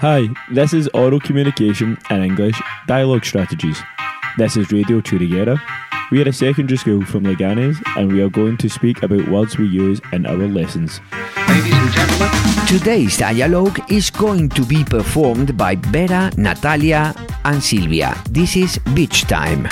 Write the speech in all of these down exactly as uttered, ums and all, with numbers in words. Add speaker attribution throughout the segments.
Speaker 1: Hi, this is Oral Communication and English Dialogue Strategies. This is Radio Churriguera. We are a secondary school from Leganés and we are going to speak about words we use in our lessons.
Speaker 2: Ladies and gentlemen,
Speaker 3: Today's dialogue is going to be performed by Vera, Natalia, and Silvia. This is Beach Time.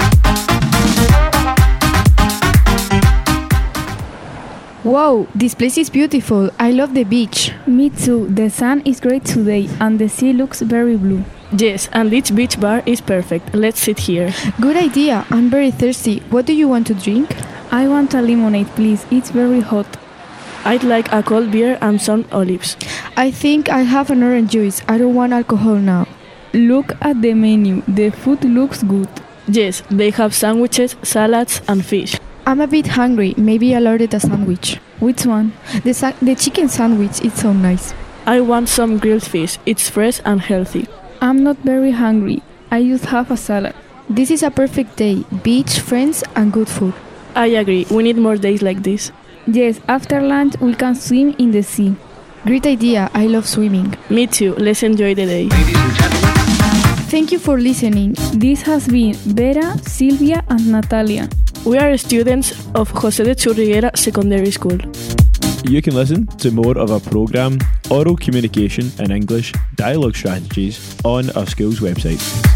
Speaker 4: Wow, this place is beautiful. I love the beach.
Speaker 5: Me too. The sun is great today and the sea looks very blue.
Speaker 6: Yes, and each beach bar is perfect. Let's sit here.
Speaker 4: Good idea. I'm very thirsty. What do you want to drink?
Speaker 5: I want a lemonade, please. It's very hot.
Speaker 6: I'd like a cold beer and some olives.
Speaker 4: I think I have an orange juice. I don't want alcohol now.
Speaker 5: Look at the menu. The food looks good.
Speaker 6: Yes, they have sandwiches, salads, and fish.
Speaker 4: I'm a bit hungry. Maybe I'll order a sandwich.
Speaker 5: Which one?
Speaker 4: The sa- the chicken sandwich. It's so nice.
Speaker 6: I want some grilled fish. It's fresh and healthy.
Speaker 5: I'm not very hungry. I just have a salad.
Speaker 4: This is a perfect day. Beach, friends, and good food.
Speaker 6: I agree. We need more days like this.
Speaker 5: Yes, after lunch we can swim in the sea.
Speaker 4: Great idea. I love swimming.
Speaker 6: Me too. Let's enjoy the day.
Speaker 2: ladies and gentlemen,
Speaker 4: Thank you for listening.
Speaker 5: This has been Vera, Silvia, and Natalia.
Speaker 6: We are students of José de Churriguera Secondary School.
Speaker 1: You can listen to more of our programme, Oral Communication and English Dialogue Strategies, on our school's website.